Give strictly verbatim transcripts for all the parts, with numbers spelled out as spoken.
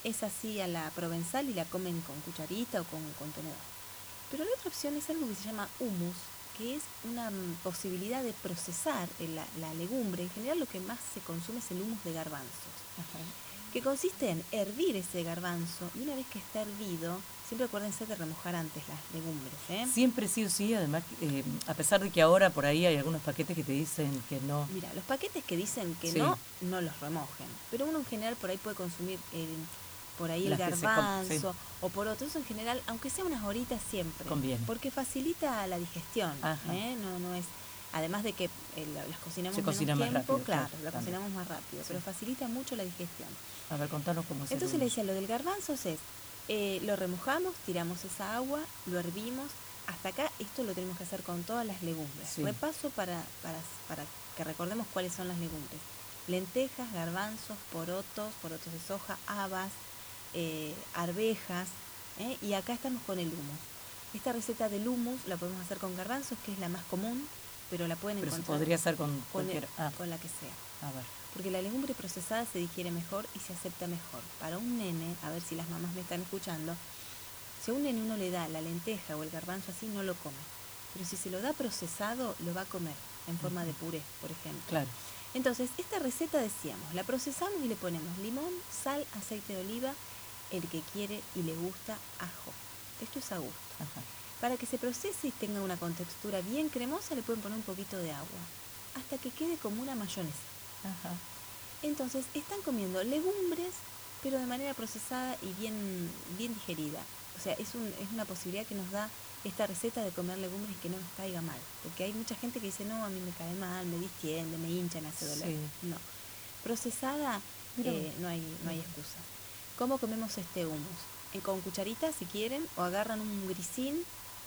es así a la provenzal y la comen con cucharita o con, con tenedor. Pero la otra opción es algo que se llama hummus, que es una mm, posibilidad de procesar el- la, la legumbre. En general lo que más se consume es el hummus de garbanzos, Ajá. que consiste en hervir ese garbanzo y una vez que está hervido, siempre acuérdense de remojar antes las legumbres, ¿eh? Siempre sí o sí, además, eh, a pesar de que ahora por ahí hay algunos paquetes que te dicen que no. Mira, los paquetes que dicen que Sí, no, no los remojen, pero uno en general por ahí puede consumir el, por ahí el las que se com- sí, garbanzo o por otro, eso en general, aunque sea unas horitas siempre, conviene. porque facilita la digestión, Ajá. ¿eh? No, no es, además de que eh, la- las cocinamos Se menos cocina más tiempo, rápido, claro, claro, la también. cocinamos más rápido, Sí. pero facilita mucho la digestión. A ver, contanos cómo es el Entonces le hummus. decía, lo del garbanzo es, eh, lo remojamos, tiramos esa agua, lo hervimos. Hasta acá esto lo tenemos que hacer con todas las legumbres. Sí. Repaso para, para, para que recordemos cuáles son las legumbres. Lentejas, garbanzos, porotos, porotos de soja, habas, eh, arvejas, ¿eh? Y acá estamos con el hummus. Esta receta del hummus la podemos hacer con garbanzos, que es la más común, pero la pueden Pero se encontrar podría hacer con con, el- cualquier. Ah, con la que sea. a ver. Porque la legumbre procesada se digiere mejor y se acepta mejor. Para un nene, a ver si las mamás me están escuchando, si a un nene uno le da la lenteja o el garbanzo así, no lo come. Pero si se lo da procesado, lo va a comer en forma de puré, por ejemplo. Claro. Entonces, esta receta decíamos, la procesamos y le ponemos limón, sal, aceite de oliva, el que quiere y le gusta ajo. Esto es a gusto. Ajá. Para que se procese y tenga una contextura bien cremosa, le pueden poner un poquito de agua, hasta que quede como una mayonesa. Ajá. Entonces, están comiendo legumbres, pero de manera procesada y bien, bien digerida. O sea, es, un, es una posibilidad que nos da esta receta de comer legumbres y que no nos caiga mal. Porque hay mucha gente que dice, no, a mí me cae mal, me distiende, me hincha, me hace doler. Sí. No. Procesada, Mira eh, vos. no hay, no hay excusa. ¿Cómo comemos este hummus? En, con cucharita, si quieren, o agarran un grisín,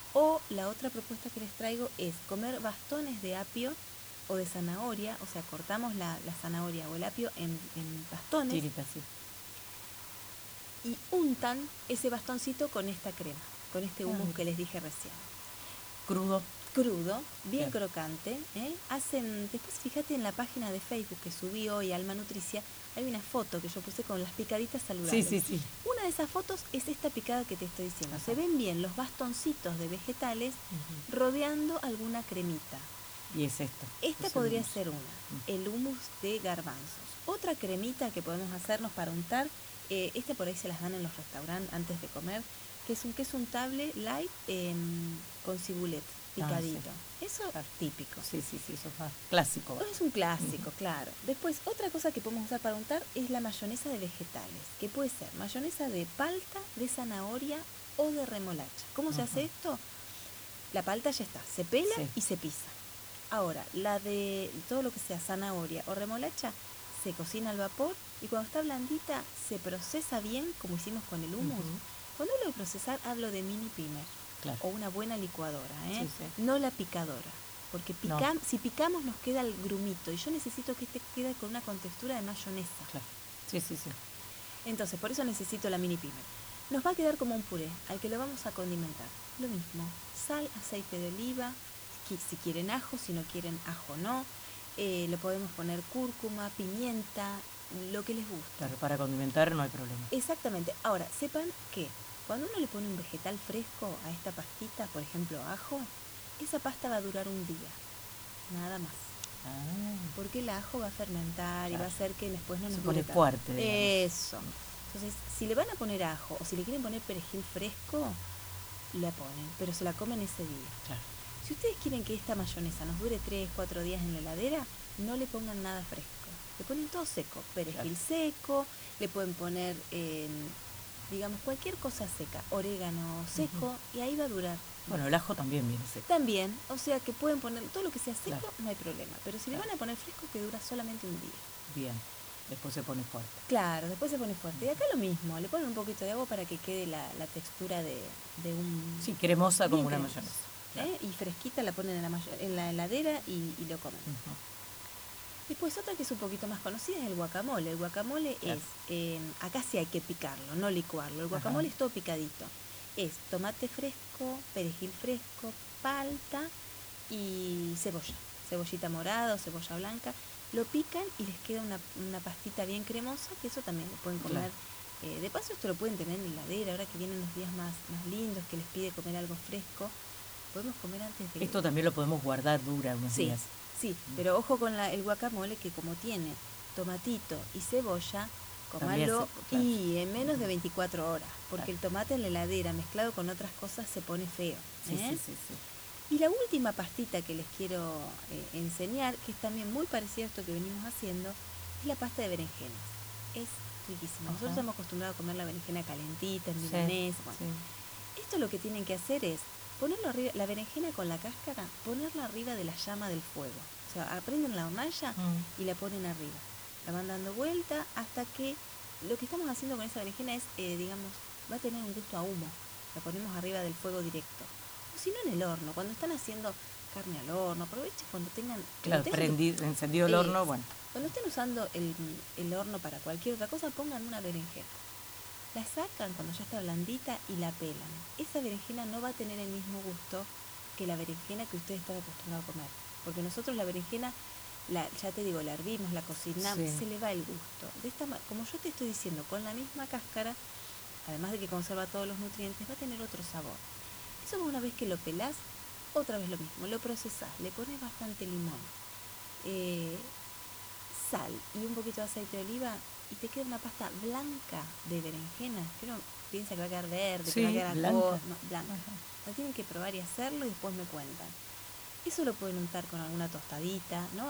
o la otra propuesta que les traigo es comer bastones de apio o de zanahoria, o sea, cortamos la, la zanahoria o el apio en, en bastones Tiritas, sí. y untan ese bastoncito con esta crema, con este Ah, hummus mira. que les dije recién. Crudo. Crudo, bien, Bien. crocante, ¿eh? Hacen, después fíjate en la página de Facebook que subí hoy, Alma Nutricia, hay una foto que yo puse con las picaditas Sí, saludables. sí, sí. Una de esas fotos es esta picada que te estoy diciendo. Ajá. Se ven bien los bastoncitos de vegetales Ujú. rodeando alguna cremita. Y es esto. Esta es el podría hummus. ser una, el hummus de garbanzos. Otra cremita que podemos hacernos para untar, eh, esta por ahí se las dan en los restaurantes antes de comer, que es un queso untable light eh, con cibulet, picadito. Eso es típico. Sí, sí, sí, eso es más clásico. Es un clásico, claro. Después, otra cosa que podemos usar para untar es la mayonesa de vegetales, que puede ser mayonesa de palta, de zanahoria o de remolacha. ¿Cómo se Ajá. hace esto? La palta ya está, se pela Sí. y se pisa. Ahora, la de todo lo que sea zanahoria o remolacha, se cocina al vapor y cuando está blandita se procesa bien, como hicimos con el hummus. Ujú. Cuando hablo de procesar, hablo de mini pimer Claro. o una buena licuadora, ¿eh? Sí, sí. No la picadora. Porque No. picam- si picamos nos queda el grumito y yo necesito que este quede con una contextura de mayonesa. Claro. Sí, sí, sí. Entonces, por eso necesito la mini pimer. Nos va a quedar como un puré, al que lo vamos a condimentar. Lo mismo, sal, aceite de oliva, qui- si quieren ajo, si no quieren ajo no. Eh, le podemos poner cúrcuma, pimienta, lo que les guste. Claro, para condimentar no hay problema. Exactamente. Ahora, sepan que cuando uno le pone un vegetal fresco a esta pastita, por ejemplo ajo, esa pasta va a durar un día, nada más. Ah, Porque el ajo va a fermentar y va a Claro. hacer que después no nos Se dure pone tanto. fuerte, digamos. Eso. Entonces, si le van a poner ajo o si le quieren poner perejil fresco, la ponen, pero se la comen ese día. claro. Si ustedes quieren que esta mayonesa nos dure tres, cuatro días en la heladera, no le pongan nada fresco. Le ponen todo seco, perejil Claro. seco, le pueden poner, eh, digamos, cualquier cosa seca, orégano seco, y ahí va a durar. Bueno, el ajo también viene seco. También, o sea que pueden poner todo lo que sea seco, Claro. no hay problema. Pero si Claro. le van a poner fresco, que dura solamente un día. Bien. Después se pone fuerte. Claro, después se pone fuerte. Y acá lo mismo, le ponen un poquito de agua para que quede la, la textura de, de un... Sí, cremosa como bien una cremoso, mayonesa. ¿eh? Claro. Y fresquita la ponen en la, mayo- en la heladera y, y lo comen. Ujú. Después otra que es un poquito más conocida es el guacamole. El guacamole Claro. es, eh, acá sí hay que picarlo, no licuarlo. El guacamole Ajá. es todo picadito. Es tomate fresco, perejil fresco, palta y cebolla. Cebollita morada o cebolla blanca. Lo pican y les queda una, una pastita bien cremosa, que eso también lo pueden comer Claro. Eh, de paso esto lo pueden tener en la heladera, ahora que vienen los días más, más lindos, que les pide comer algo fresco, podemos comer antes de... Esto también lo podemos guardar dura unos Sí, días. sí, pero ojo con la, el guacamole, que como tiene tomatito y cebolla, También comerlo se- claro. y en menos de veinticuatro horas, porque Claro. el tomate en la heladera mezclado con otras cosas se pone feo. Sí, ¿eh? sí, sí, sí. Y la última pastita que les quiero eh, enseñar, que es también muy parecida a esto que venimos haciendo, es la pasta de berenjenas. Es riquísima. Nosotros Ajá. estamos acostumbrados a comer la berenjena calentita, en Sí, milanesa. Bueno, sí. esto lo que tienen que hacer es ponerlo arriba, la berenjena con la cáscara, ponerla arriba de la llama del fuego. O sea, aprenden la hornalla Mm. y la ponen arriba. La van dando vuelta hasta que lo que estamos haciendo con esa berenjena es, eh, digamos, va a tener un gusto a humo. La ponemos arriba del fuego directo. O si no en el horno, cuando están haciendo carne al horno, aprovechen cuando tengan... Claro, cuando tengan prendi- encendido el eh, horno, bueno. Cuando estén usando el, el horno para cualquier otra cosa, pongan una berenjena. La sacan cuando ya está blandita y la pelan. Esa berenjena no va a tener el mismo gusto que la berenjena que ustedes están acostumbrados a comer. Porque nosotros la berenjena, la, ya te digo, la hervimos, la cocinamos, Sí. se le va el gusto. De esta, ma- como yo te estoy diciendo, con la misma cáscara, además de que conserva todos los nutrientes, va a tener otro sabor. Eso una vez que lo pelás, otra vez lo mismo, lo procesás, le pones bastante limón, eh, sal y un poquito de aceite de oliva y te queda una pasta blanca de berenjena. Pero piensa que va a quedar verde, Sí, que va a quedar blanca. acuosa, no, blanca. Ajá. La tienen que probar y hacerlo y después me cuentan. Eso lo pueden untar con alguna tostadita, ¿no?